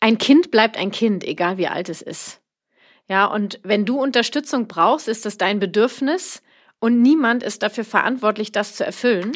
Ein Kind bleibt ein Kind, egal wie alt es ist. Ja, und wenn du Unterstützung brauchst, ist das dein Bedürfnis und niemand ist dafür verantwortlich, das zu erfüllen.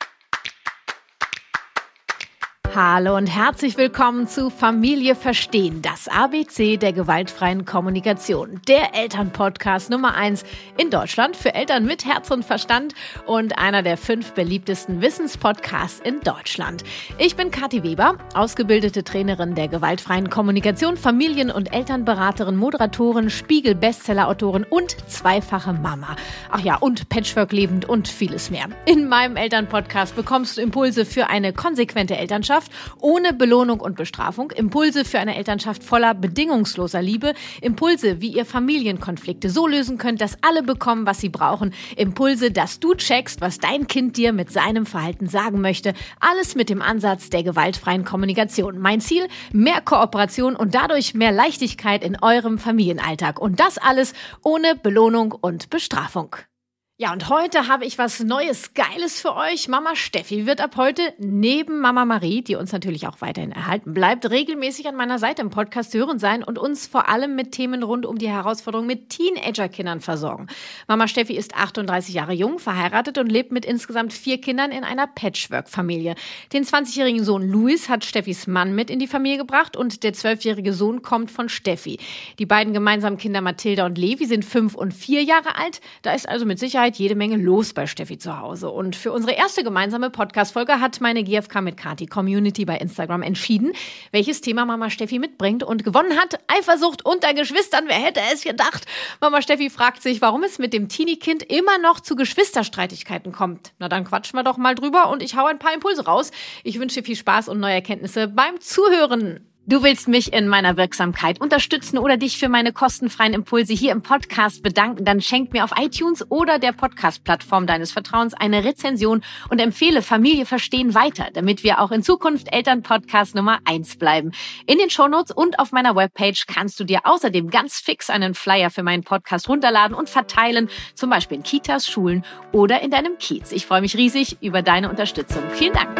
Hallo und herzlich willkommen zu Familie verstehen, das ABC der gewaltfreien Kommunikation. Der Elternpodcast Nummer 1 in Deutschland für Eltern mit Herz und Verstand und einer der 5 beliebtesten Wissenspodcasts in Deutschland. Ich bin Kathi Weber, ausgebildete Trainerin der gewaltfreien Kommunikation, Familien- und Elternberaterin, Moderatorin, Spiegel-Bestseller-Autorin und zweifache Mama. Ach ja, und Patchwork-lebend und vieles mehr. In meinem Elternpodcast bekommst du Impulse für eine konsequente Elternschaft ohne Belohnung und Bestrafung, Impulse für eine Elternschaft voller bedingungsloser Liebe, Impulse, wie ihr Familienkonflikte so lösen könnt, dass alle bekommen, was sie brauchen, Impulse, dass du checkst, was dein Kind dir mit seinem Verhalten sagen möchte, alles mit dem Ansatz der gewaltfreien Kommunikation. Mein Ziel, mehr Kooperation und dadurch mehr Leichtigkeit in eurem Familienalltag und das alles ohne Belohnung und Bestrafung. Ja, und heute habe ich was Neues, Geiles für euch. Mama Steffi wird ab heute neben Mama Marie, die uns natürlich auch weiterhin erhalten bleibt, regelmäßig an meiner Seite im Podcast zu hören sein und uns vor allem mit Themen rund um die Herausforderung mit Teenagerkindern versorgen. Mama Steffi ist 38 Jahre jung, verheiratet und lebt mit insgesamt 4 Kindern in einer Patchwork-Familie. Den 20-jährigen Sohn Luis hat Steffis Mann mit in die Familie gebracht und der 12-jährige Sohn kommt von Steffi. Die beiden gemeinsamen Kinder Mathilda und Levi sind 5 und 4 Jahre alt. Da ist also mit Sicherheit jede Menge los bei Steffi zu Hause. Und für unsere erste gemeinsame Podcast-Folge hat meine GFK mit Kathi Community bei Instagram entschieden, welches Thema Mama Steffi mitbringt und gewonnen hat. Eifersucht unter Geschwistern, wer hätte es gedacht? Mama Steffi fragt sich, warum es mit dem Teenie-Kind immer noch zu Geschwisterstreitigkeiten kommt. Na, dann quatschen wir doch mal drüber und ich hau ein paar Impulse raus. Ich wünsche dir viel Spaß und neue Erkenntnisse beim Zuhören. Du willst mich in meiner Wirksamkeit unterstützen oder dich für meine kostenfreien Impulse hier im Podcast bedanken, dann schenk mir auf iTunes oder der Podcast-Plattform deines Vertrauens eine Rezension und empfehle Familie verstehen weiter, damit wir auch in Zukunft Elternpodcast Nummer 1 bleiben. In den Shownotes und auf meiner Webpage kannst du dir außerdem ganz fix einen Flyer für meinen Podcast runterladen und verteilen, zum Beispiel in Kitas, Schulen oder in deinem Kiez. Ich freue mich riesig über deine Unterstützung. Vielen Dank.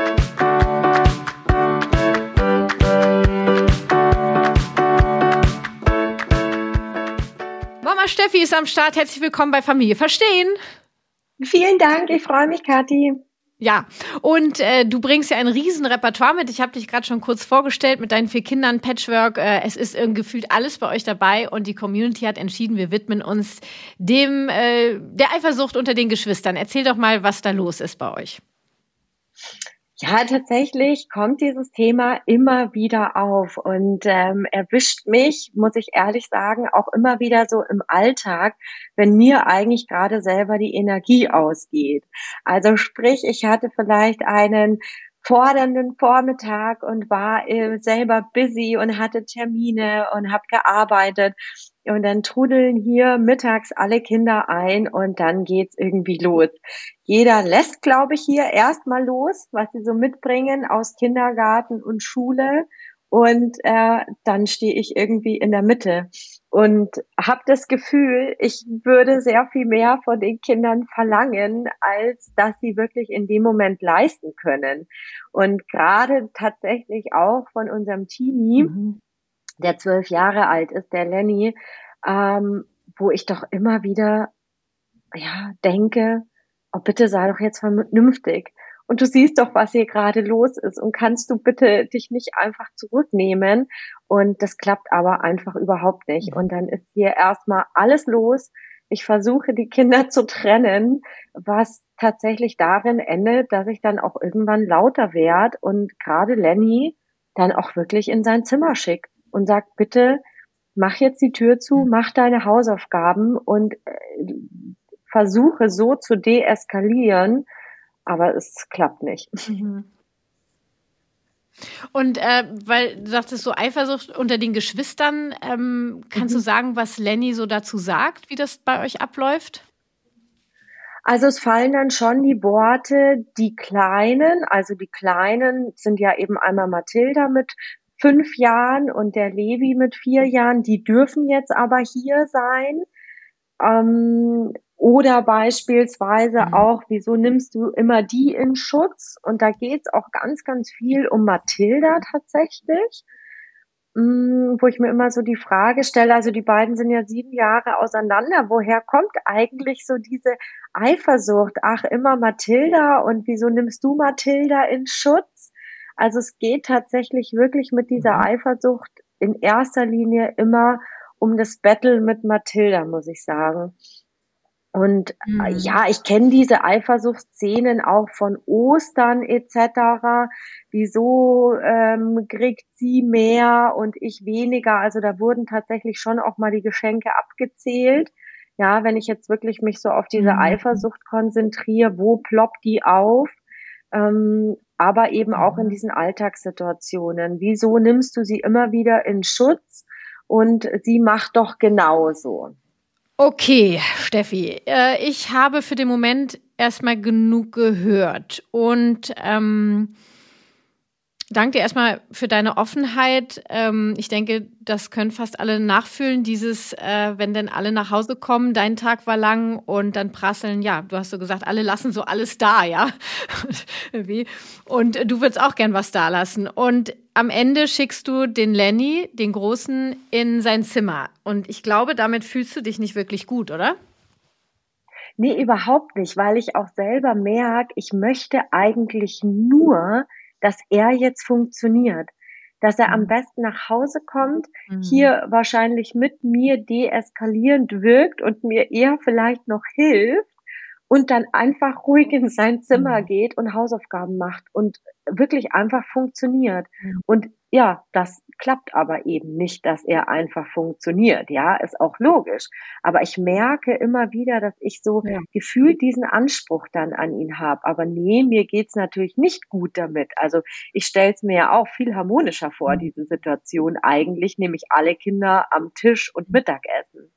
Mama Steffi ist am Start. Herzlich willkommen bei Familie verstehen. Vielen Dank, ich freue mich, Kathi. Ja, und du bringst ja ein riesen Repertoire mit. Ich habe dich gerade schon kurz vorgestellt mit deinen 4 Kindern, Patchwork. Es ist gefühlt alles bei euch dabei und die Community hat entschieden, wir widmen uns dem der Eifersucht unter den Geschwistern. Erzähl doch mal, was da los ist bei euch. Ja, tatsächlich kommt dieses Thema immer wieder auf und erwischt mich, muss ich ehrlich sagen, auch immer wieder so im Alltag, wenn mir eigentlich gerade selber die Energie ausgeht. Also sprich, ich hatte vielleicht einen fordernden Vormittag und war selber busy und hatte Termine und habe gearbeitet. Und dann trudeln hier mittags alle Kinder ein und dann geht's irgendwie los. Jeder lässt, glaube ich, hier erstmal los, was sie so mitbringen aus Kindergarten und Schule. Und dann stehe ich irgendwie in der Mitte und habe das Gefühl, ich würde sehr viel mehr von den Kindern verlangen, als dass sie wirklich in dem Moment leisten können. Und gerade tatsächlich auch von unserem Teenie, der 12 Jahre alt ist, der Lenny, wo ich doch immer wieder denke, oh bitte sei doch jetzt vernünftig. Und du siehst doch, was hier gerade los ist und kannst du bitte dich nicht einfach zurücknehmen? Und das klappt aber einfach überhaupt nicht. Und dann ist hier erstmal alles los. Ich versuche, die Kinder zu trennen, was tatsächlich darin endet, dass ich dann auch irgendwann lauter werde und gerade Lenny dann auch wirklich in sein Zimmer schickt und sagt, bitte mach jetzt die Tür zu, mach deine Hausaufgaben und versuche so zu deeskalieren, aber es klappt nicht. Und weil du sagtest so Eifersucht unter den Geschwistern, kannst du sagen, was Lenny so dazu sagt, wie das bei euch abläuft? Also es fallen dann schon die Worte, die Kleinen sind ja eben einmal Mathilda mit 5 Jahren und der Levi mit 4 Jahren, die dürfen jetzt aber hier sein. Oder beispielsweise auch, wieso nimmst du immer die in Schutz? Und da geht's auch ganz, ganz viel um Mathilda tatsächlich. Wo ich mir immer so die Frage stelle, also die beiden sind ja 7 Jahre auseinander. Woher kommt eigentlich so diese Eifersucht? Ach, immer Mathilda und wieso nimmst du Mathilda in Schutz? Also es geht tatsächlich wirklich mit dieser Mhm. Eifersucht in erster Linie immer um das Battle mit Mathilda, muss ich sagen. Und Mhm. ja, ich kenne diese Eifersuchtsszenen auch von Ostern etc. Wieso kriegt sie mehr und ich weniger? Also da wurden tatsächlich schon auch mal die Geschenke abgezählt. Ja, wenn ich jetzt wirklich mich so auf diese Mhm. Eifersucht konzentriere, wo ploppt die auf? Aber eben auch in Mhm. diesen Alltagssituationen. Wieso nimmst du sie immer wieder in Schutz und sie macht doch genauso? Okay, Steffi, ich habe für den Moment erstmal genug gehört und danke dir erstmal für deine Offenheit. Ich denke, das können fast alle nachfühlen, dieses, wenn denn alle nach Hause kommen, dein Tag war lang und dann prasseln, ja, du hast so gesagt, alle lassen so alles da, ja. Wie? Und du würdest auch gern was da lassen. Und am Ende schickst du den Lenny, den Großen, in sein Zimmer. Und ich glaube, damit fühlst du dich nicht wirklich gut, oder? Nee, überhaupt nicht, weil ich auch selber merke, ich möchte eigentlich nur, dass er jetzt funktioniert. Dass er am Mhm. besten nach Hause kommt, Mhm. hier wahrscheinlich mit mir deeskalierend wirkt und mir eher vielleicht noch hilft und dann einfach ruhig in sein Zimmer Mhm. geht und Hausaufgaben macht und wirklich einfach funktioniert. Und ja, das klappt aber eben nicht, dass er einfach funktioniert. Ja, ist auch logisch. Aber ich merke immer wieder, dass ich so Ja. gefühlt diesen Anspruch dann an ihn habe. Aber nee, mir geht's natürlich nicht gut damit. Also ich stelle es mir ja auch viel harmonischer vor, Mhm. diese Situation eigentlich, nämlich alle Kinder am Tisch und Mittagessen.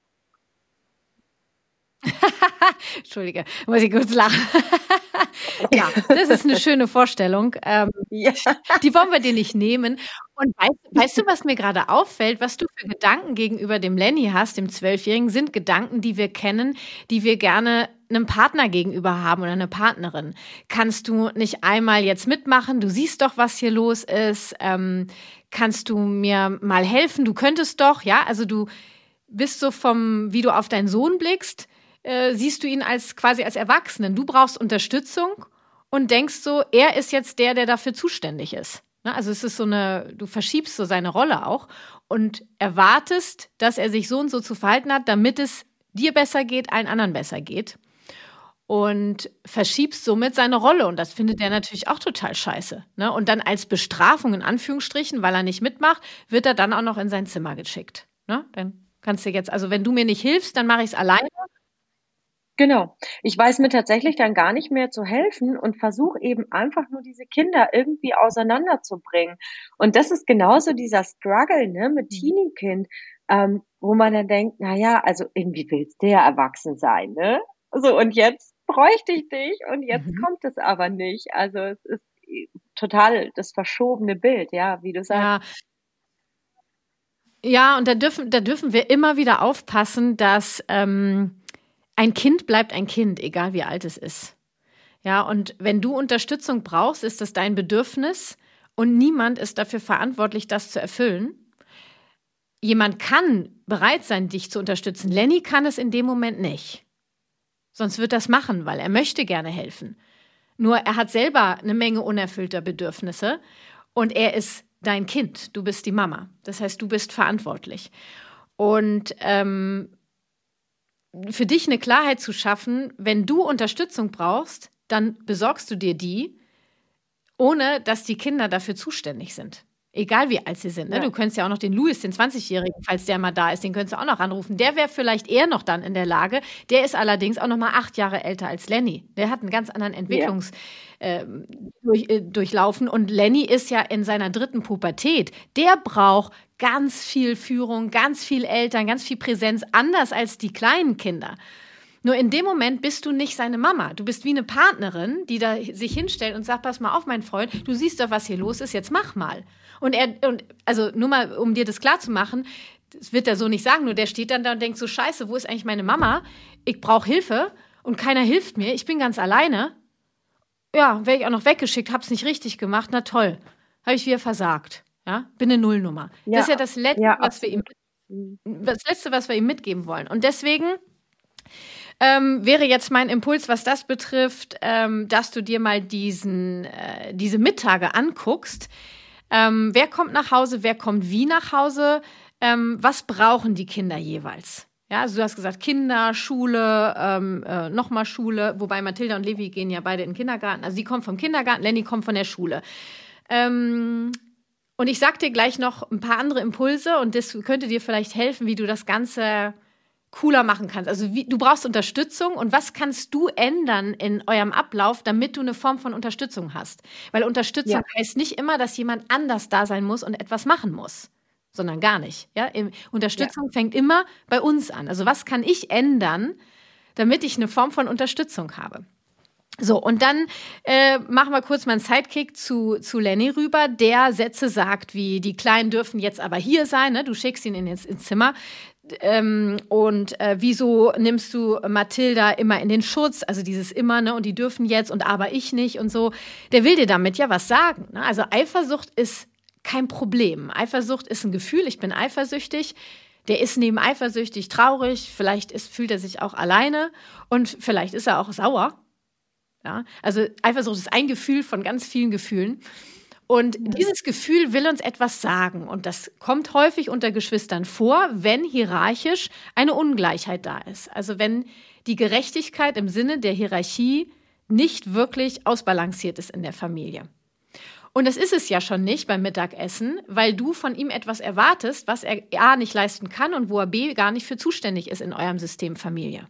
Entschuldige, muss ich kurz lachen. Ja, das ist eine schöne Vorstellung. Ja. Die wollen wir dir nicht nehmen. Und weißt du, was mir gerade auffällt, was du für Gedanken gegenüber dem Lenny hast, dem Zwölfjährigen, sind Gedanken, die wir kennen, die wir gerne einem Partner gegenüber haben oder einer Partnerin. Kannst du nicht einmal jetzt mitmachen? Du siehst doch, was hier los ist. Kannst du mir mal helfen? Du könntest doch, ja? Also du bist so wie du auf deinen Sohn blickst, siehst du ihn als quasi als Erwachsenen. Du brauchst Unterstützung und denkst so, er ist jetzt der dafür zuständig ist. Ne? Also es ist so du verschiebst so seine Rolle auch und erwartest, dass er sich so und so zu verhalten hat, damit es dir besser geht, allen anderen besser geht. Und verschiebst somit seine Rolle. Und das findet er natürlich auch total scheiße. Ne? Und dann als Bestrafung, in Anführungsstrichen, weil er nicht mitmacht, wird er dann auch noch in sein Zimmer geschickt. Ne? Dann kannst du jetzt, also wenn du mir nicht hilfst, dann mache ich es alleine. Genau. Ich weiß mir tatsächlich dann gar nicht mehr zu helfen und versuche eben einfach nur diese Kinder irgendwie auseinanderzubringen. Und das ist genauso dieser Struggle, ne, mit Mhm. Teenie-Kind, wo man dann denkt, na ja, also irgendwie willst du ja erwachsen sein, ne? So, und jetzt bräuchte ich dich und jetzt Mhm. kommt es aber nicht. Also es ist total das verschobene Bild, ja, wie du sagst. Ja, ja, und da dürfen wir immer wieder aufpassen, dass ein Kind bleibt ein Kind, egal wie alt es ist. Ja, und wenn du Unterstützung brauchst, ist das dein Bedürfnis und niemand ist dafür verantwortlich, das zu erfüllen. Jemand kann bereit sein, dich zu unterstützen. Lenny kann es in dem Moment nicht. Sonst wird er das machen, weil er möchte gerne helfen. Nur er hat selber eine Menge unerfüllter Bedürfnisse und er ist dein Kind. Du bist die Mama. Das heißt, du bist verantwortlich. Und für dich eine Klarheit zu schaffen, wenn du Unterstützung brauchst, dann besorgst du dir die, ohne dass die Kinder dafür zuständig sind. Egal wie alt sie sind. Ne? Du Ja, könntest ja auch noch den Louis, den 20-Jährigen, falls der mal da ist, den könntest du auch noch anrufen. Der wäre vielleicht eher noch dann in der Lage. Der ist allerdings auch noch mal 8 Jahre älter als Lenny. Der hat einen ganz anderen ja, Durchlaufen. Und Lenny ist ja in seiner 3. Pubertät. Der braucht ganz viel Führung, ganz viel Eltern, ganz viel Präsenz, anders als die kleinen Kinder. Nur in dem Moment bist du nicht seine Mama. Du bist wie eine Partnerin, die da sich hinstellt und sagt, pass mal auf, mein Freund, du siehst doch, was hier los ist, jetzt mach mal. Also nur mal, um dir das klar zu machen, das wird er so nicht sagen, nur der steht dann da und denkt so, scheiße, wo ist eigentlich meine Mama? Ich brauche Hilfe und keiner hilft mir, ich bin ganz alleine. Ja, werde ich auch noch weggeschickt, hab's nicht richtig gemacht, na toll, habe ich wieder versagt. Ja, bin eine Nullnummer. Ja. Das ist ja das Letzte, Ja, was wir ihm mitgeben wollen. Und deswegen wäre jetzt mein Impuls, was das betrifft, dass du dir mal diese Mittage anguckst. Wer kommt nach Hause, wer kommt wie nach Hause, was brauchen die Kinder jeweils? Ja, also du hast gesagt, Kinder, Schule, nochmal Schule, wobei Mathilda und Levi gehen ja beide in den Kindergarten. Also sie kommt vom Kindergarten, Lenny kommt von der Schule. Und ich sag dir gleich noch ein paar andere Impulse und das könnte dir vielleicht helfen, wie du das Ganze cooler machen kannst. Also du brauchst Unterstützung und was kannst du ändern in eurem Ablauf, damit du eine Form von Unterstützung hast? Weil Unterstützung heißt nicht immer, dass jemand anders da sein muss und etwas machen muss, sondern gar nicht. Ja? Unterstützung fängt immer bei uns an. Also was kann ich ändern, damit ich eine Form von Unterstützung habe? So, und dann machen wir kurz mal einen Sidekick zu Lenny rüber, der Sätze sagt, wie die Kleinen dürfen jetzt aber hier sein, ne? Du schickst ihn ins Zimmer. Wieso nimmst du Mathilda immer in den Schutz, also dieses immer, ne, und die dürfen jetzt und aber ich nicht und so. Der will dir damit ja was sagen, ne? Also Eifersucht ist kein Problem. Eifersucht ist ein Gefühl, ich bin eifersüchtig. Der ist neben eifersüchtig traurig, vielleicht fühlt er sich auch alleine und vielleicht ist er auch sauer. Ja? Also Eifersucht ist ein Gefühl von ganz vielen Gefühlen. Und dieses Gefühl will uns etwas sagen. Und das kommt häufig unter Geschwistern vor, wenn hierarchisch eine Ungleichheit da ist. Also wenn die Gerechtigkeit im Sinne der Hierarchie nicht wirklich ausbalanciert ist in der Familie. Und das ist es ja schon nicht beim Mittagessen, weil du von ihm etwas erwartest, was er A nicht leisten kann und wo er B gar nicht für zuständig ist in eurem System Familie.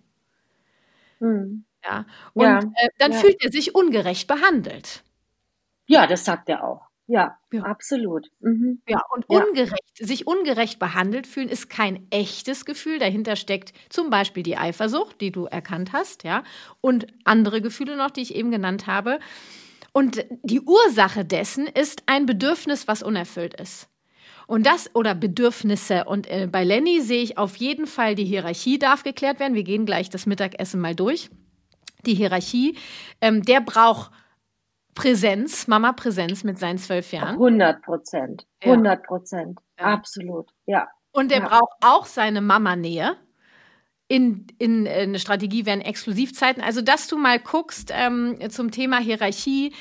Ja. Und dann fühlt er sich ungerecht behandelt. Ja, das sagt er auch. Ja, absolut. Mhm. Ja, und sich ungerecht behandelt fühlen ist kein echtes Gefühl. Dahinter steckt zum Beispiel die Eifersucht, die du erkannt hast, ja, und andere Gefühle noch, die ich eben genannt habe. Und die Ursache dessen ist ein Bedürfnis, was unerfüllt ist. Und oder Bedürfnisse. Und bei Lenny sehe ich auf jeden Fall, die Hierarchie darf geklärt werden. Wir gehen gleich das Mittagessen mal durch. Die Hierarchie, der braucht Präsenz, Mama-Präsenz mit seinen 12 Jahren. 100%. 100%. Ja. Absolut, ja. Und der braucht auch seine Mama-Nähe. In eine Strategie wären Exklusivzeiten. Also, dass du mal guckst zum Thema Hierarchie,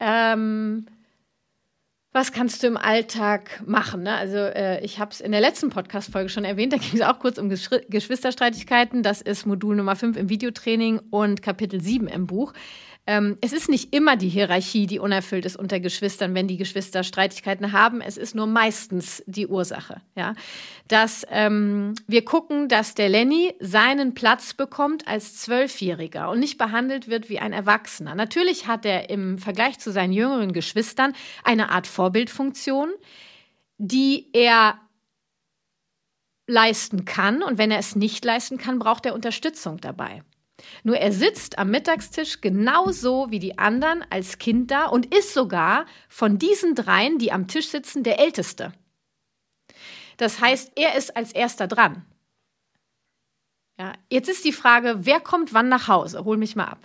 was kannst du im Alltag machen? Ne? Also ich habe es in der letzten Podcast-Folge schon erwähnt, da ging es auch kurz um Geschwisterstreitigkeiten. Das ist Modul Nummer 5 im Videotraining und Kapitel 7 im Buch. Es ist nicht immer die Hierarchie, die unerfüllt ist unter Geschwistern, wenn die Geschwister Streitigkeiten haben. Es ist nur meistens die Ursache. Ja? Dass wir gucken, dass der Lenny seinen Platz bekommt als 12-Jähriger und nicht behandelt wird wie ein Erwachsener. Natürlich hat er im Vergleich zu seinen jüngeren Geschwistern eine Art Vorbildfunktion, die er leisten kann. Und wenn er es nicht leisten kann, braucht er Unterstützung dabei. Nur er sitzt am Mittagstisch genauso wie die anderen als Kind da und ist sogar von diesen dreien, die am Tisch sitzen, der Älteste. Das heißt, er ist als Erster dran. Ja, jetzt ist die Frage, wer kommt wann nach Hause? Hol mich mal ab.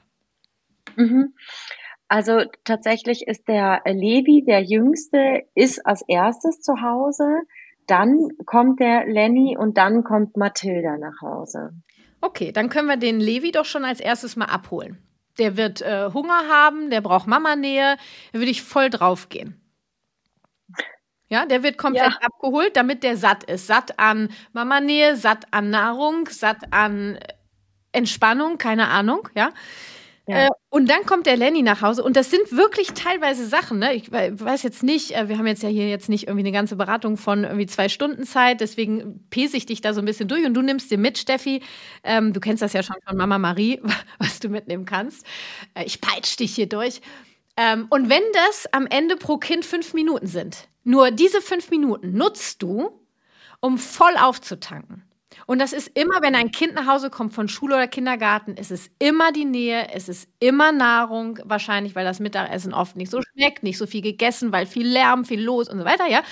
Also tatsächlich ist der Levi, der Jüngste, ist als erstes zu Hause. Dann kommt der Lenny und dann kommt Mathilda nach Hause. Okay, dann können wir den Levi doch schon als erstes mal abholen. Der wird Hunger haben, der braucht Mama-Nähe, da würde ich voll drauf gehen. Ja, der wird komplett abgeholt, damit der satt ist. Satt an Mama-Nähe, satt an Nahrung, satt an Entspannung, keine Ahnung, ja. Und dann kommt der Lenny nach Hause und das sind wirklich teilweise Sachen, ne? Ich weiß jetzt nicht, wir haben jetzt ja hier jetzt nicht irgendwie eine ganze Beratung von irgendwie 2 Stunden Zeit, deswegen pese ich dich da so ein bisschen durch und du nimmst dir mit, Steffi, du kennst das ja schon von Mama Marie, was du mitnehmen kannst. Ich peitsche dich hier durch. Und wenn das am Ende pro Kind 5 Minuten sind, nur diese 5 Minuten nutzt du, um voll aufzutanken. Und das ist immer, wenn ein Kind nach Hause kommt von Schule oder Kindergarten, ist es immer die Nähe, es ist immer Nahrung, wahrscheinlich, weil das Mittagessen oft nicht so schmeckt, nicht so viel gegessen, weil viel Lärm, viel los und so weiter, ja.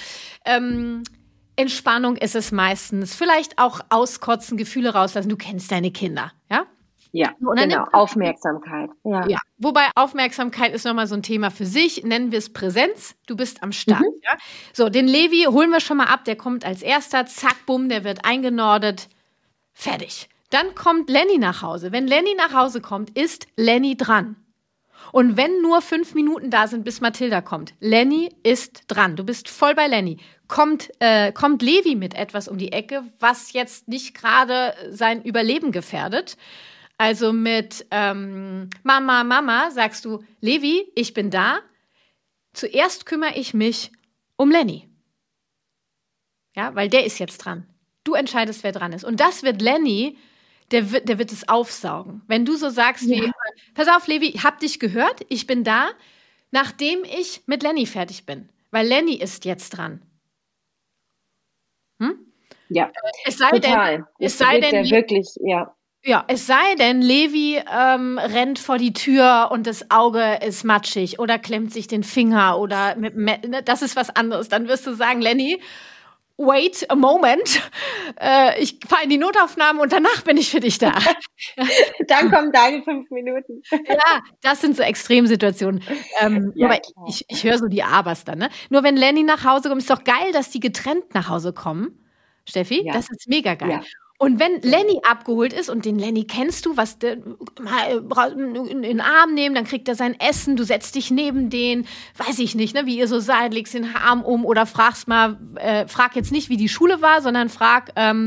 Entspannung ist es meistens, vielleicht auch auskotzen, Gefühle rauslassen, du kennst deine Kinder, ja. Ja, Und dann genau, Aufmerksamkeit. Ja, wobei Aufmerksamkeit ist nochmal so ein Thema für sich, nennen wir es Präsenz, du bist am Start. Ja? So, den Levi holen wir schon mal ab, der kommt als erster, zack, bumm, der wird eingenordet, fertig. Dann kommt Lenny nach Hause. Wenn Lenny nach Hause kommt, ist Lenny dran. Und wenn nur 5 Minuten da sind, bis Mathilda kommt, Lenny ist dran. Du bist voll bei Lenny. Kommt Levi mit etwas um die Ecke, was jetzt nicht gerade sein Überleben gefährdet. Also mit Mama, sagst du, Levi, ich bin da. Zuerst kümmere ich mich um Lenny. Ja, weil der ist jetzt dran. Du entscheidest, wer dran ist. Und das wird Lenny, der wird es aufsaugen. Wenn du so sagst wie, pass auf, Levi, ich hab dich gehört, ich bin da, nachdem ich mit Lenny fertig bin. Weil Lenny ist jetzt dran. Ja, es sei total. Denn, wirklich, ja. Ja, es sei denn, Levi rennt vor die Tür und das Auge ist matschig oder klemmt sich den Finger oder das ist was anderes. Dann wirst du sagen, Lenny, wait a moment, ich fahre in die Notaufnahme und danach bin ich für dich da. Dann kommen deine 5 Minuten. Ja, das sind so Extremsituationen. Aber ich höre so die Abers dann. Ne? Nur wenn Lenny nach Hause kommt, ist doch geil, dass die getrennt nach Hause kommen. Steffi, das ist mega geil. Ja. Und wenn Lenny abgeholt ist und den Lenny kennst du, was in den Arm nehmen, dann kriegt er sein Essen, du setzt dich neben den, weiß ich nicht, ne, wie ihr so seid, legst den Arm um oder fragst mal, frag jetzt nicht, wie die Schule war, sondern frag,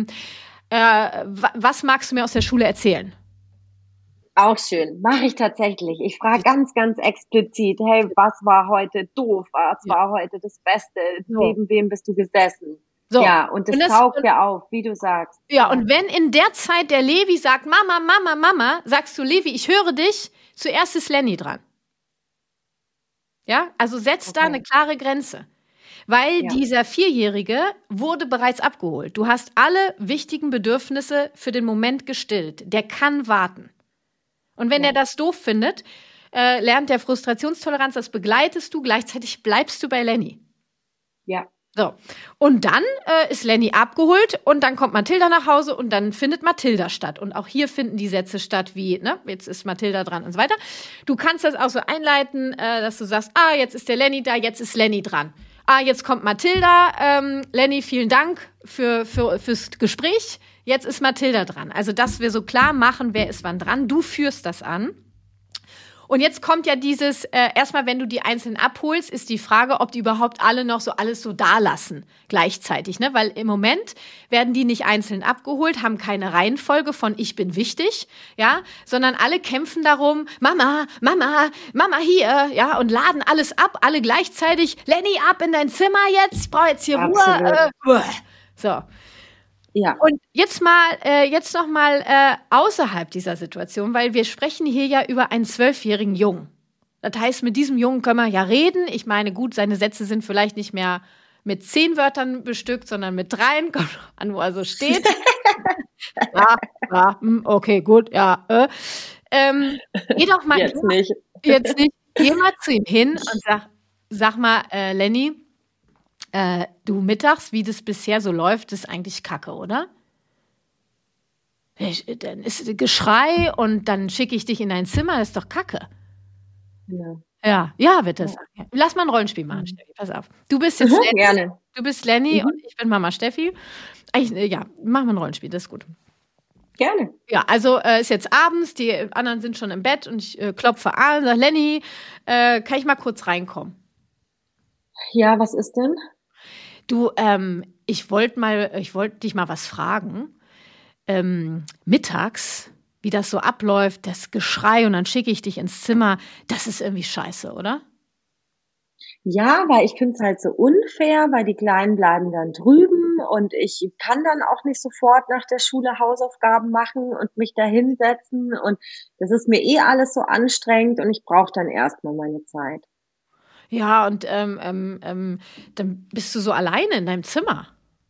was magst du mir aus der Schule erzählen? Auch schön, mache ich tatsächlich. Ich frage ganz, ganz explizit, hey, was war heute doof, was war heute das Beste, neben wem bist du gesessen? So. Ja, und das taucht ja auf, wie du sagst. Ja, und wenn in der Zeit der Levi sagt, Mama, sagst du, Levi, ich höre dich, zuerst ist Lenny dran. Ja, also setz da eine klare Grenze. Weil dieser 4-Jährige wurde bereits abgeholt. Du hast alle wichtigen Bedürfnisse für den Moment gestillt. Der kann warten. Und wenn er das doof findet, lernt der Frustrationstoleranz, das begleitest du, gleichzeitig bleibst du bei Lenny. Ja. So, und dann ist Lenny abgeholt und dann kommt Mathilda nach Hause und dann findet Mathilda statt. Und auch hier finden die Sätze statt wie, ne, jetzt ist Mathilda dran und so weiter. Du kannst das auch so einleiten, dass du sagst, jetzt ist der Lenny da, jetzt ist Lenny dran. Jetzt kommt Mathilda, Lenny, vielen Dank fürs Gespräch, jetzt ist Mathilda dran. Also, dass wir so klar machen, wer ist wann dran, du führst das an. Und jetzt kommt ja dieses, erstmal, wenn du die Einzelnen abholst, ist die Frage, ob die überhaupt alle noch so alles so da lassen gleichzeitig, ne? Weil im Moment werden die nicht einzeln abgeholt, haben keine Reihenfolge von ich bin wichtig, ja, sondern alle kämpfen darum, Mama hier, ja, und laden alles ab, alle gleichzeitig, Lenny, ab in dein Zimmer jetzt, ich brauche jetzt hier Ruhe. So. Ja. Und jetzt noch mal außerhalb dieser Situation, weil wir sprechen hier ja über einen 12-jährigen Jungen. Das heißt, mit diesem Jungen können wir ja reden. Ich meine, gut, seine Sätze sind vielleicht nicht mehr mit 10 Wörtern bestückt, sondern mit 3. Kommt an, wo er so steht. Okay, gut, ja. Geh doch mal. Jetzt nicht. Geh mal zu ihm hin und sag mal, Lenny, du mittags, wie das bisher so läuft, ist eigentlich Kacke, oder? Dann ist Geschrei und dann schicke ich dich in dein Zimmer, das ist doch Kacke. Ja, wird das. Ja. Lass mal ein Rollenspiel machen, Steffi, pass auf. Du bist jetzt Lenny, gerne. Du bist Lenny und ich bin Mama Steffi. Machen wir ein Rollenspiel, das ist gut. Gerne. Ja, also ist jetzt abends, die anderen sind schon im Bett und ich klopfe an und sage, Lenny, kann ich mal kurz reinkommen? Ja, was ist denn? Du, ich wollte dich mal was fragen. Mittags, wie das so abläuft, das Geschrei und dann schicke ich dich ins Zimmer, das ist irgendwie scheiße, oder? Ja, weil ich finde es halt so unfair, weil die Kleinen bleiben dann drüben und ich kann dann auch nicht sofort nach der Schule Hausaufgaben machen und mich da hinsetzen und das ist mir alles so anstrengend und ich brauche dann erstmal meine Zeit. Ja, und dann bist du so alleine in deinem Zimmer.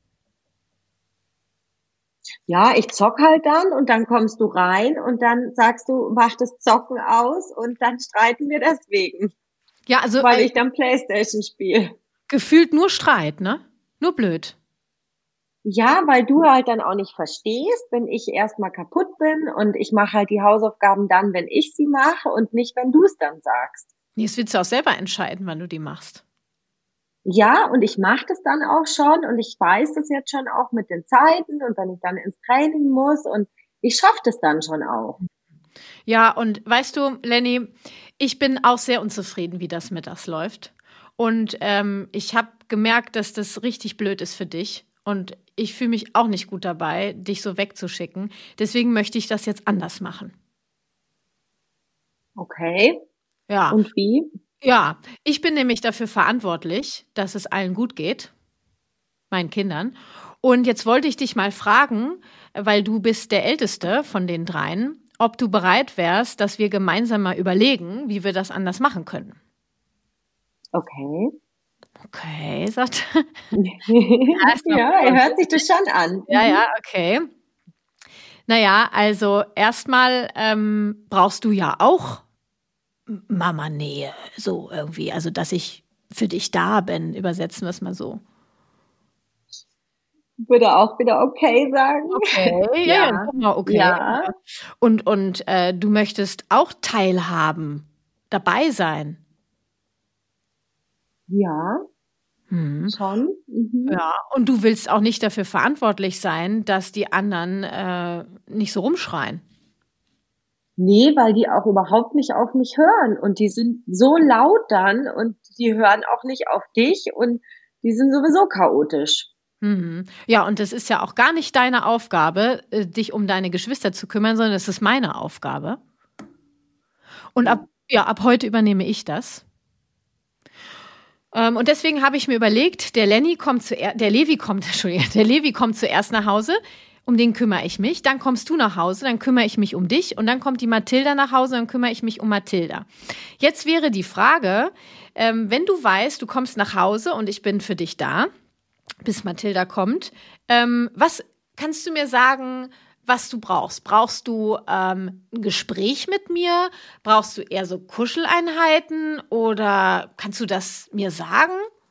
Ja, ich zock halt dann und dann kommst du rein und dann sagst du, mach das Zocken aus und dann streiten wir deswegen. Ja, also weil ich dann Playstation spiele. Gefühlt nur Streit, ne? Nur blöd. Ja, weil du halt dann auch nicht verstehst, wenn ich erstmal kaputt bin und ich mache halt die Hausaufgaben dann, wenn ich sie mache und nicht, wenn du es dann sagst. Nee, das willst du auch selber entscheiden, wann du die machst. Ja, und ich mache das dann auch schon und ich weiß das jetzt schon auch mit den Zeiten und wenn ich dann ins Training muss und ich schaffe das dann schon auch. Ja, und weißt du, Lenny, ich bin auch sehr unzufrieden, wie das mittags läuft. Und ich habe gemerkt, dass das richtig blöd ist für dich. Und ich fühle mich auch nicht gut dabei, dich so wegzuschicken. Deswegen möchte ich das jetzt anders machen. Okay. Ja, Und wie? ja. Ich bin nämlich dafür verantwortlich, dass es allen gut geht, meinen Kindern. Und jetzt wollte ich dich mal fragen, weil du bist der Älteste von den dreien, ob du bereit wärst, dass wir gemeinsam mal überlegen, wie wir das anders machen können. Okay. Okay, sagt er. Ja, ist noch Ja, er hört sich das schon an. ja, okay. Naja, also erstmal brauchst du ja auch Mama-Nähe, so irgendwie. Also, dass ich für dich da bin, übersetzen wir es mal so. Würde auch wieder okay sagen. Okay, ja, Ja, sag mal okay. ja, Und du möchtest auch teilhaben, dabei sein. ja, Hm. schon. Mhm. Ja, und du willst auch nicht dafür verantwortlich sein, dass die anderen nicht so rumschreien. Nee, weil die auch überhaupt nicht auf mich hören und die sind so laut dann und die hören auch nicht auf dich und die sind sowieso chaotisch. Mhm. Ja, und das ist ja auch gar nicht deine Aufgabe, dich um deine Geschwister zu kümmern, sondern es ist meine Aufgabe. Und Ja. ab heute übernehme ich das. Und deswegen habe ich mir überlegt, der Levi kommt zuerst nach Hause, um den kümmere ich mich. Dann kommst du nach Hause, dann kümmere ich mich um dich. Und dann kommt die Mathilda nach Hause, dann kümmere ich mich um Mathilda. Jetzt wäre die Frage, wenn du weißt, du kommst nach Hause und ich bin für dich da, bis Mathilda kommt. Was kannst du mir sagen, was du brauchst? Brauchst du ein Gespräch mit mir? Brauchst du eher so Kuscheleinheiten oder kannst du das mir sagen?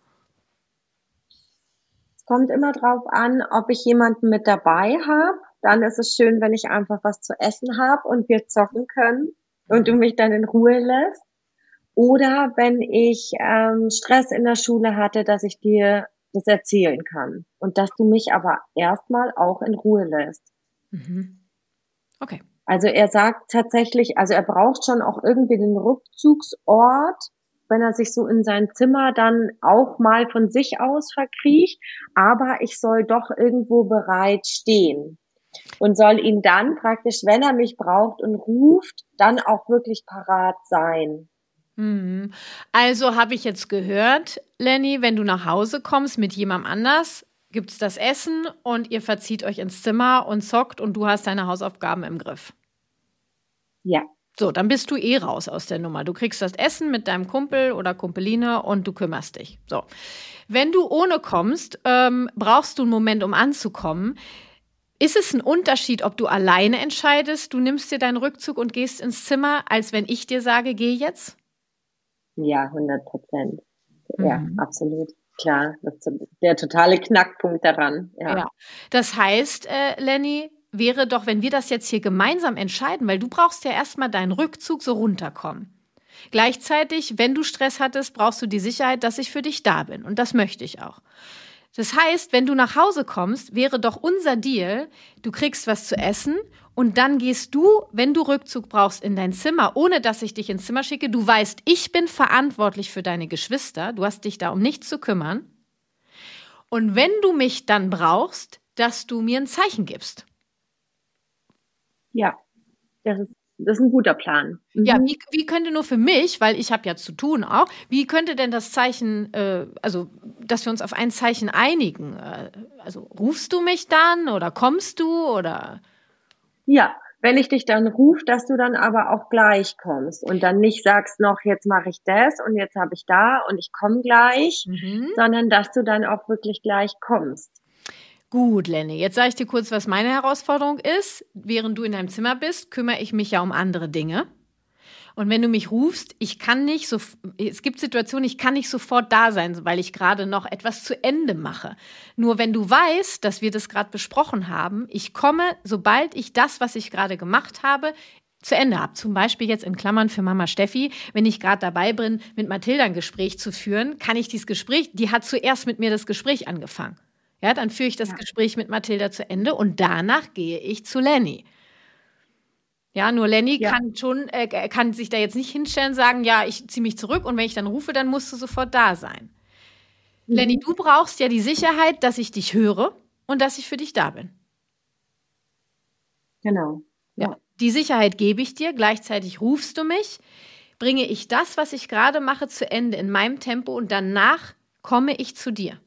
Es kommt immer drauf an, ob ich jemanden mit dabei habe. Dann ist es schön, wenn ich einfach was zu essen habe und wir zocken können und du mich dann in Ruhe lässt. Oder wenn ich Stress in der Schule hatte, dass ich dir das erzählen kann und dass du mich aber erstmal auch in Ruhe lässt. Mhm. Okay. Also er sagt tatsächlich, also er braucht schon auch irgendwie den Rückzugsort, wenn er sich so in sein Zimmer dann auch mal von sich aus verkriecht, aber ich soll doch irgendwo bereit stehen und soll ihn dann praktisch, wenn er mich braucht und ruft, dann auch wirklich parat sein. Mhm. Also habe ich jetzt gehört, Lenny, wenn du nach Hause kommst mit jemandem anders, gibt's das Essen und ihr verzieht euch ins Zimmer und zockt und du hast deine Hausaufgaben im Griff. Ja, So, dann bist du eh raus aus der Nummer. Du kriegst das Essen mit deinem Kumpel oder Kumpeline und du kümmerst dich. So. Wenn du ohne kommst, brauchst du einen Moment, um anzukommen. Ist es ein Unterschied, ob du alleine entscheidest, du nimmst dir deinen Rückzug und gehst ins Zimmer, als wenn ich dir sage, geh jetzt? ja, 100%. Ja, Mhm. absolut. Klar, das ist der totale Knackpunkt daran. Ja. Ja. Das heißt, Lenny, wäre doch, wenn wir das jetzt hier gemeinsam entscheiden, weil du brauchst ja erstmal deinen Rückzug, so runterkommen. Gleichzeitig, wenn du Stress hattest, brauchst du die Sicherheit, dass ich für dich da bin. Und das möchte ich auch. Das heißt, wenn du nach Hause kommst, wäre doch unser Deal, du kriegst was zu essen und dann gehst du, wenn du Rückzug brauchst, in dein Zimmer, ohne dass ich dich ins Zimmer schicke. Du weißt, ich bin verantwortlich für deine Geschwister. Du hast dich da um nichts zu kümmern. Und wenn du mich dann brauchst, dass du mir ein Zeichen gibst. Ja, das ist ein guter Plan. Ja, Mhm. wie könnte nur für mich, weil ich habe ja zu tun auch, wie könnte denn das Zeichen, also dass wir uns auf ein Zeichen einigen? Also rufst du mich dann oder kommst du oder? Ja, wenn ich dich dann rufe, dass du dann aber auch gleich kommst und dann nicht sagst noch, jetzt mache ich das und jetzt habe ich da und ich komme gleich, Mhm. sondern dass du dann auch wirklich gleich kommst. Gut, Lenny, jetzt sage ich dir kurz, was meine Herausforderung ist. Während du in deinem Zimmer bist, kümmere ich mich ja um andere Dinge. Und wenn du mich rufst, es gibt Situationen, ich kann nicht sofort da sein, weil ich gerade noch etwas zu Ende mache. Nur wenn du weißt, dass wir das gerade besprochen haben, ich komme, sobald ich das, was ich gerade gemacht habe, zu Ende habe. Zum Beispiel jetzt in Klammern für Mama Steffi, wenn ich gerade dabei bin, mit Mathilda ein Gespräch zu führen, kann ich dieses Gespräch, die hat zuerst mit mir das Gespräch angefangen. Ja, dann führe ich das Gespräch mit Mathilda zu Ende und danach gehe ich zu Lenny. Ja, nur Lenny kann sich da jetzt nicht hinstellen und sagen, ja, ich ziehe mich zurück und wenn ich dann rufe, dann musst du sofort da sein. Lenny, du brauchst ja die Sicherheit, dass ich dich höre und dass ich für dich da bin. Genau. Ja. Die Sicherheit gebe ich dir, gleichzeitig rufst du mich, bringe ich das, was ich gerade mache, zu Ende in meinem Tempo und danach komme ich zu dir.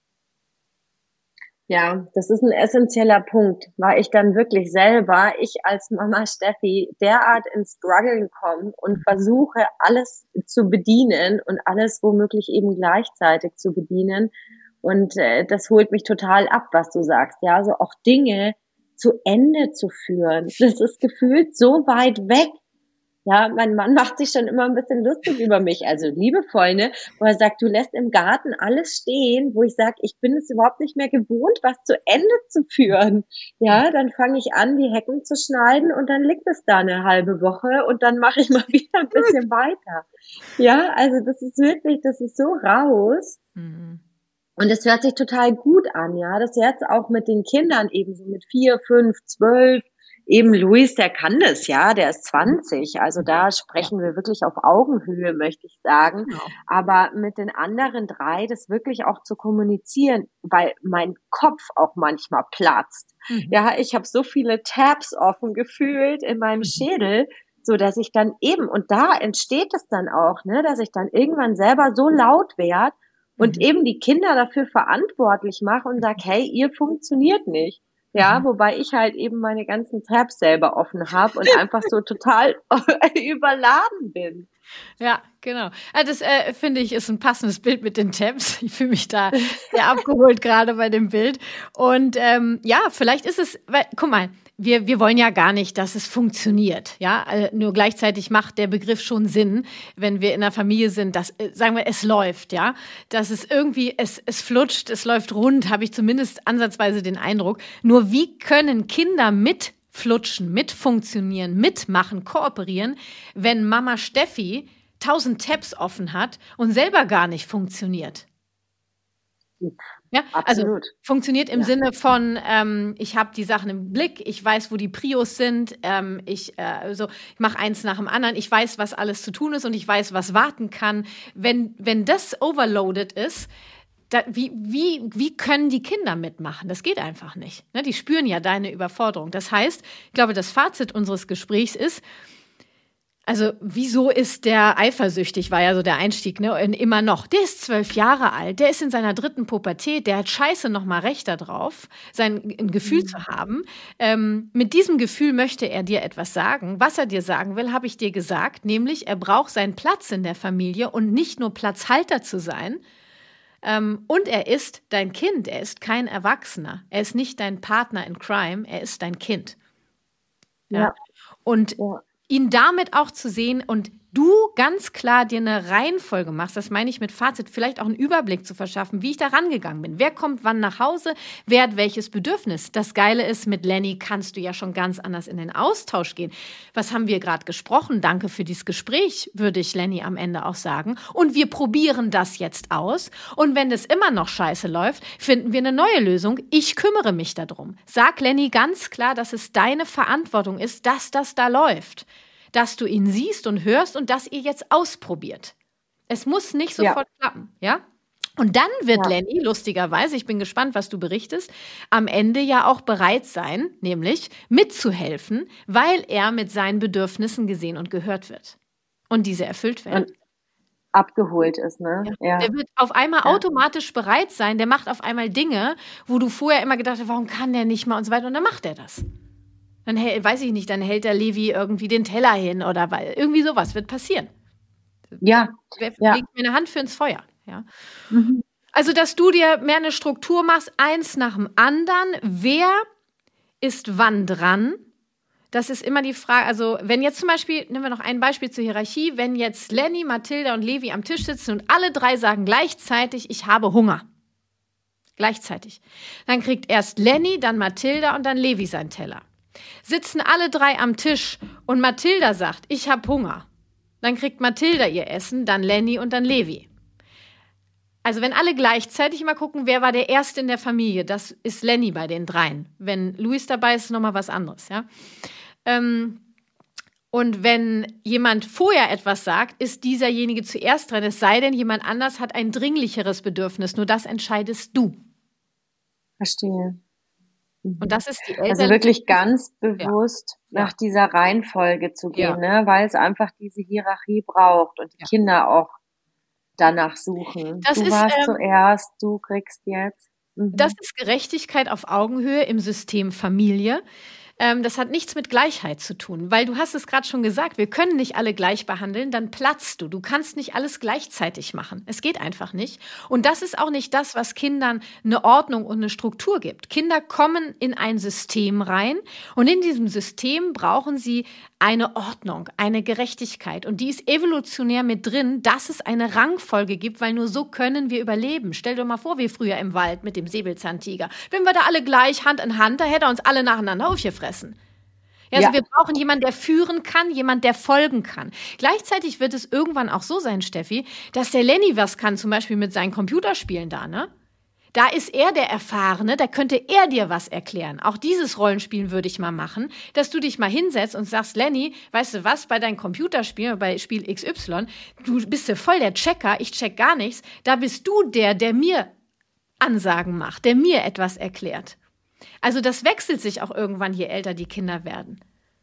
Ja, das ist ein essentieller Punkt, weil ich dann wirklich selber, ich als Mama Steffi, derart ins Struggeln komme und versuche, alles zu bedienen und alles womöglich eben gleichzeitig zu bedienen. Und das holt mich total ab, was du sagst. Ja, also auch Dinge zu Ende zu führen. Das ist gefühlt so weit weg. Ja, mein Mann macht sich schon immer ein bisschen lustig über mich, also liebevoll, ne? Wo er sagt, du lässt im Garten alles stehen, wo ich sage, ich bin es überhaupt nicht mehr gewohnt, was zu Ende zu führen. Ja, dann fange ich an, die Hecken zu schneiden und dann liegt es da eine halbe Woche und dann mache ich mal wieder ein bisschen weiter. Ja, also das ist so raus. Mhm. Und es hört sich total gut an, ja, das jetzt auch mit den Kindern eben so mit 4, 5, 12, eben Luis, der kann das, ja, der ist 20, also da sprechen wir wirklich auf Augenhöhe, möchte ich sagen. Genau. Aber mit den anderen 3 das wirklich auch zu kommunizieren, weil mein Kopf auch manchmal platzt. Ja, ich habe so viele Tabs offen gefühlt in meinem Schädel, so dass ich dann eben, und da entsteht es dann auch, ne, dass ich dann irgendwann selber so laut werde und eben die Kinder dafür verantwortlich mache und sage, hey, ihr funktioniert nicht. Ja, wobei ich halt eben meine ganzen Tabs selber offen habe und einfach so total überladen bin. Ja, genau. Das finde ich ist ein passendes Bild mit den Tabs. Ich fühle mich da sehr abgeholt gerade bei dem Bild. Und ja, vielleicht ist es, weil, guck mal, wir wollen ja gar nicht, dass es funktioniert. Ja, nur gleichzeitig macht der Begriff schon Sinn, wenn wir in einer Familie sind, dass, sagen wir, es läuft, ja, dass es irgendwie, es flutscht, es läuft rund, habe ich zumindest ansatzweise den Eindruck. Nur wie können Kinder mitflutschen, mitfunktionieren, mitmachen, kooperieren, wenn Mama Steffi 1000 Tabs offen hat und selber gar nicht funktioniert? Ja, Absolut. also funktioniert im Sinne von, ich habe die Sachen im Blick, ich weiß, wo die Prios sind, ich mache eins nach dem anderen, ich weiß, was alles zu tun ist und ich weiß, was warten kann. Wenn das overloaded ist, wie können die Kinder mitmachen? Das geht einfach nicht. Ne? Die spüren ja deine Überforderung. Das heißt, ich glaube, das Fazit unseres Gesprächs ist, also wieso ist der eifersüchtig, war ja so der Einstieg, ne? Immer noch. Der ist 12 Jahre alt, der ist in seiner 3. Pubertät, der hat scheiße noch mal Recht darauf, ein Gefühl zu haben. Mit diesem Gefühl möchte er dir etwas sagen. Was er dir sagen will, habe ich dir gesagt, nämlich er braucht seinen Platz in der Familie und nicht nur Platzhalter zu sein. Und er ist dein Kind, er ist kein Erwachsener, er ist nicht dein Partner in Crime, er ist dein Kind. Ja. Und ihn damit auch zu sehen und du ganz klar dir eine Reihenfolge machst, das meine ich mit Fazit, vielleicht auch einen Überblick zu verschaffen, wie ich da rangegangen bin. Wer kommt wann nach Hause, wer hat welches Bedürfnis? Das Geile ist, mit Lenny kannst du ja schon ganz anders in den Austausch gehen. Was haben wir gerade gesprochen? Danke für dieses Gespräch, würde ich Lenny am Ende auch sagen. Und wir probieren das jetzt aus. Und wenn das immer noch scheiße läuft, finden wir eine neue Lösung. Ich kümmere mich darum. Sag Lenny ganz klar, dass es deine Verantwortung ist, dass das da läuft. Dass du ihn siehst und hörst und dass ihr jetzt ausprobiert. Es muss nicht sofort klappen, ja? Und dann wird Lenny, lustigerweise, ich bin gespannt, was du berichtest, am Ende ja auch bereit sein, nämlich mitzuhelfen, weil er mit seinen Bedürfnissen gesehen und gehört wird. Und diese erfüllt werden. Und abgeholt ist, ne? Ja. Der wird auf einmal automatisch bereit sein, der macht auf einmal Dinge, wo du vorher immer gedacht hast, warum kann der nicht mal und so weiter, und dann macht er das. Dann weiß ich nicht, dann hält der Levi irgendwie den Teller hin oder weil irgendwie sowas wird passieren. Ja. Legt mir eine Hand für ins Feuer. Ja. Also, dass du dir mehr eine Struktur machst, eins nach dem anderen. Wer ist wann dran? Das ist immer die Frage, also wenn jetzt zum Beispiel, nehmen wir noch ein Beispiel zur Hierarchie, wenn jetzt Lenny, Mathilda und Levi am Tisch sitzen und alle drei sagen gleichzeitig, ich habe Hunger. Gleichzeitig. Dann kriegt erst Lenny, dann Mathilda und dann Levi seinen Teller. Sitzen alle drei am Tisch und Mathilda sagt, ich habe Hunger. Dann kriegt Mathilda ihr Essen, dann Lenny und dann Levi. Also wenn alle gleichzeitig mal gucken, wer war der Erste in der Familie, das ist Lenny bei den dreien. Wenn Luis dabei ist, ist nochmal was anderes. Ja? Und wenn jemand vorher etwas sagt, ist dieserjenige zuerst dran, es sei denn, jemand anders hat ein dringlicheres Bedürfnis. Nur das entscheidest du. Verstehe. Und das ist die Eltern. Also wirklich ganz bewusst nach dieser Reihenfolge zu gehen, ne? Weil es einfach diese Hierarchie braucht und die Kinder auch danach suchen. Das du warst zuerst, du kriegst jetzt. Das ist Gerechtigkeit auf Augenhöhe im System Familie. Das hat nichts mit Gleichheit zu tun, weil du hast es gerade schon gesagt, wir können nicht alle gleich behandeln, dann platzt du. Du kannst nicht alles gleichzeitig machen. Es geht einfach nicht. Und das ist auch nicht das, was Kindern eine Ordnung und eine Struktur gibt. Kinder kommen in ein System rein und in diesem System brauchen sie eine Ordnung, eine Gerechtigkeit. Und die ist evolutionär mit drin, dass es eine Rangfolge gibt, weil nur so können wir überleben. Stell dir mal vor, wie früher im Wald mit dem Säbelzahntiger. Wenn wir da alle gleich Hand in Hand, da hätte er uns alle nacheinander aufgefressen. Ja, also wir brauchen jemanden, der führen kann, jemand, der folgen kann. Gleichzeitig wird es irgendwann auch so sein, Steffi, dass der Lenny was kann, zum Beispiel mit seinen Computerspielen da, ne? Da ist er der Erfahrene, da könnte er dir was erklären. Auch dieses Rollenspielen würde ich mal machen, dass du dich mal hinsetzt und sagst, Lenny, weißt du was, bei deinen Computerspielen, bei Spiel XY, du bist ja voll der Checker, ich check gar nichts, da bist du der mir Ansagen macht, der mir etwas erklärt. Also das wechselt sich auch irgendwann, je älter die Kinder werden.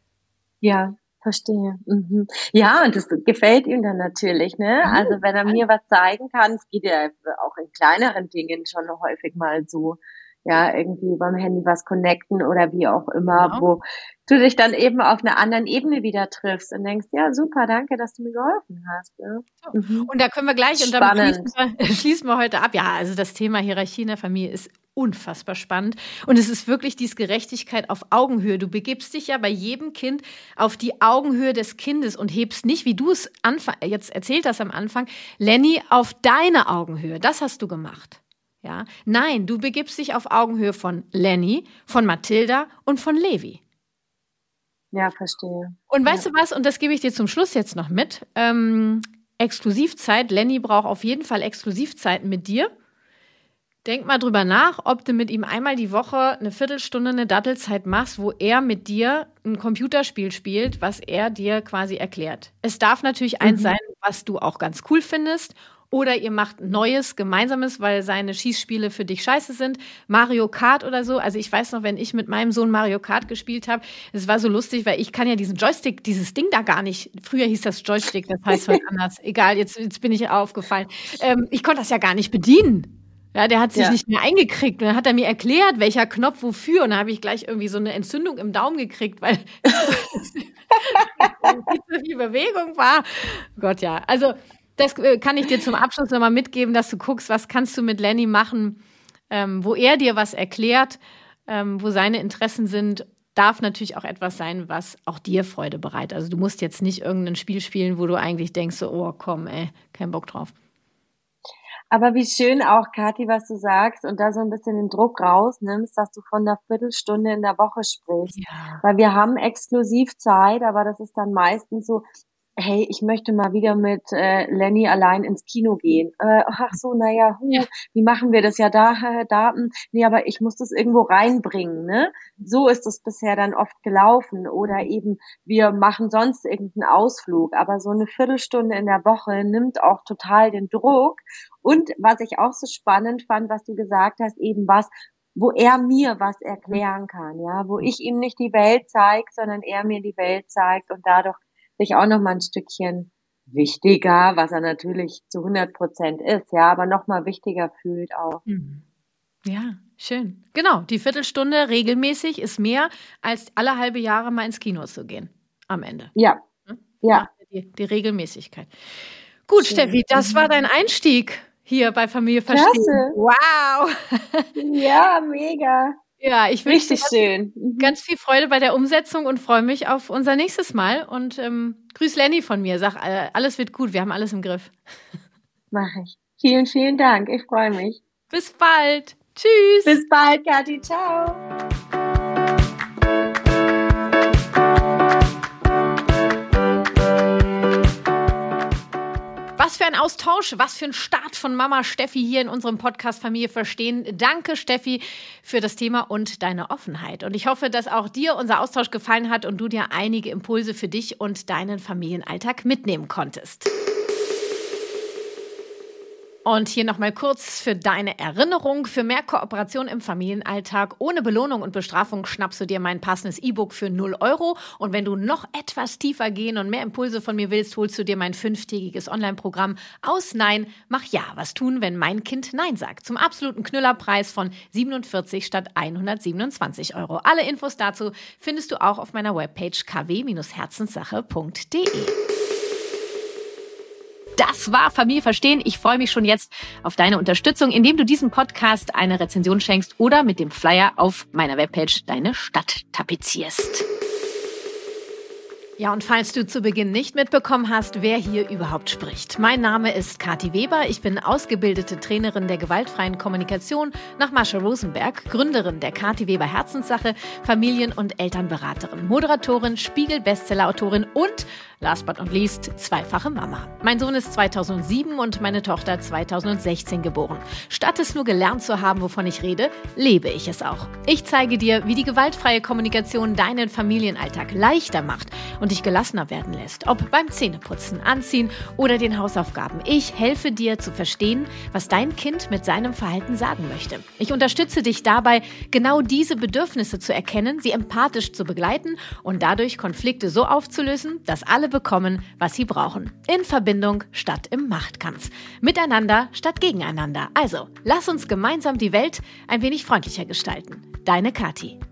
Ja, verstehe. Ja, und das gefällt ihm dann natürlich, ne? Also wenn er mir was zeigen kann, es geht ja auch in kleineren Dingen schon häufig mal so, ja, irgendwie beim Handy was connecten oder wie auch immer, wo du dich dann eben auf einer anderen Ebene wieder triffst und denkst, ja, super, danke, dass du mir geholfen hast. Ja. Und da können wir gleich, und damit schließen wir heute ab. Ja, also das Thema Hierarchie in der Familie ist unfassbar spannend. Und es ist wirklich diese Gerechtigkeit auf Augenhöhe. Du begibst dich ja bei jedem Kind auf die Augenhöhe des Kindes und hebst nicht, wie du es jetzt erzählt hast am Anfang, Lenny, auf deine Augenhöhe. Das hast du gemacht. Ja? Nein, du begibst dich auf Augenhöhe von Lenny, von Mathilda und von Levi. Ja, verstehe. Und weißt du was, und das gebe ich dir zum Schluss jetzt noch mit, Exklusivzeit. Lenny braucht auf jeden Fall Exklusivzeiten mit dir. Denk mal drüber nach, ob du mit ihm einmal die Woche eine Viertelstunde eine Dattelzeit machst, wo er mit dir ein Computerspiel spielt, was er dir quasi erklärt. Es darf natürlich eins sein, was du auch ganz cool findest. Oder ihr macht Neues, Gemeinsames, weil seine Schießspiele für dich scheiße sind. Mario Kart oder so. Also ich weiß noch, wenn ich mit meinem Sohn Mario Kart gespielt habe, es war so lustig, weil ich kann ja diesen Joystick, dieses Ding da gar nicht. Früher hieß das Joystick, das heißt heute anders. Egal, jetzt bin ich aufgefallen. Ich konnte das ja gar nicht bedienen. Ja, der hat sich nicht mehr eingekriegt. Und dann hat er mir erklärt, welcher Knopf wofür. Und dann habe ich gleich irgendwie so eine Entzündung im Daumen gekriegt, weil so viel Bewegung war. Gott, ja. Also das kann ich dir zum Abschluss nochmal mitgeben, dass du guckst, was kannst du mit Lenny machen, wo er dir was erklärt, wo seine Interessen sind. Darf natürlich auch etwas sein, was auch dir Freude bereitet. Also du musst jetzt nicht irgendein Spiel spielen, wo du eigentlich denkst, so, oh komm, kein Bock drauf. Aber wie schön auch, Kathi, was du sagst und da so ein bisschen den Druck rausnimmst, dass du von einer Viertelstunde in der Woche sprichst. Ja. Weil wir haben Exklusivzeit, aber das ist dann meistens so, hey, ich möchte mal wieder mit Lenny allein ins Kino gehen. Ach so, naja, wie machen wir das ja da? Nee, aber ich muss das irgendwo reinbringen, ne? So ist es bisher dann oft gelaufen. Oder eben, wir machen sonst irgendeinen Ausflug. Aber so eine Viertelstunde in der Woche nimmt auch total den Druck. Und was ich auch so spannend fand, was du gesagt hast, eben was, wo er mir was erklären kann, ja, wo ich ihm nicht die Welt zeige, sondern er mir die Welt zeigt und dadurch sich auch noch mal ein Stückchen wichtiger, was er natürlich zu 100% ist, ja, aber noch mal wichtiger fühlt auch. Ja, schön. Genau, die Viertelstunde regelmäßig ist mehr, als alle halbe Jahre mal ins Kino zu gehen, am Ende. Ja, ja. Die Regelmäßigkeit. Gut, schön. Steffi, das war dein Einstieg hier bei Familie Verstehen. Klasse. Wow. Ja, mega. Ja, ich wünsche Richtig schön. ganz viel Freude bei der Umsetzung und freue mich auf unser nächstes Mal. Und grüß Lenny von mir. Sag, alles wird gut, wir haben alles im Griff. Mache ich. Vielen, vielen Dank. Ich freue mich. Bis bald. Tschüss. Bis bald, Kathi. Ciao. Was für ein Austausch, was für ein Start von Mama Steffi hier in unserem Podcast Familie verstehen. Danke, Steffi, für das Thema und deine Offenheit. Und ich hoffe, dass auch dir unser Austausch gefallen hat und du dir einige Impulse für dich und deinen Familienalltag mitnehmen konntest. Und hier nochmal kurz für deine Erinnerung. Für mehr Kooperation im Familienalltag ohne Belohnung und Bestrafung schnappst du dir mein passendes E-Book für 0 €. Und wenn du noch etwas tiefer gehen und mehr Impulse von mir willst, holst du dir mein 5-tägiges Online-Programm aus Nein, mach Ja. Was tun, wenn mein Kind Nein sagt? Zum absoluten Knüllerpreis von 47 statt 127 €. Alle Infos dazu findest du auch auf meiner Webpage kw-herzenssache.de. Das war Familie verstehen. Ich freue mich schon jetzt auf deine Unterstützung, indem du diesem Podcast eine Rezension schenkst oder mit dem Flyer auf meiner Webpage deine Stadt tapezierst. Ja, und falls du zu Beginn nicht mitbekommen hast, wer hier überhaupt spricht. Mein Name ist Kathi Weber. Ich bin ausgebildete Trainerin der gewaltfreien Kommunikation nach Marsha Rosenberg, Gründerin der Kathi Weber Herzenssache, Familien- und Elternberaterin, Moderatorin, Spiegel-Bestseller-Autorin und last but not least, zweifache Mama. Mein Sohn ist 2007 und meine Tochter 2016 geboren. Statt es nur gelernt zu haben, wovon ich rede, lebe ich es auch. Ich zeige dir, wie die gewaltfreie Kommunikation deinen Familienalltag leichter macht und dich gelassener werden lässt. Ob beim Zähneputzen, Anziehen oder den Hausaufgaben. Ich helfe dir zu verstehen, was dein Kind mit seinem Verhalten sagen möchte. Ich unterstütze dich dabei, genau diese Bedürfnisse zu erkennen, sie empathisch zu begleiten und dadurch Konflikte so aufzulösen, dass alle bekommen, was sie brauchen. In Verbindung statt im Machtkampf. Miteinander statt gegeneinander. Also, lass uns gemeinsam die Welt ein wenig freundlicher gestalten. Deine Kathi.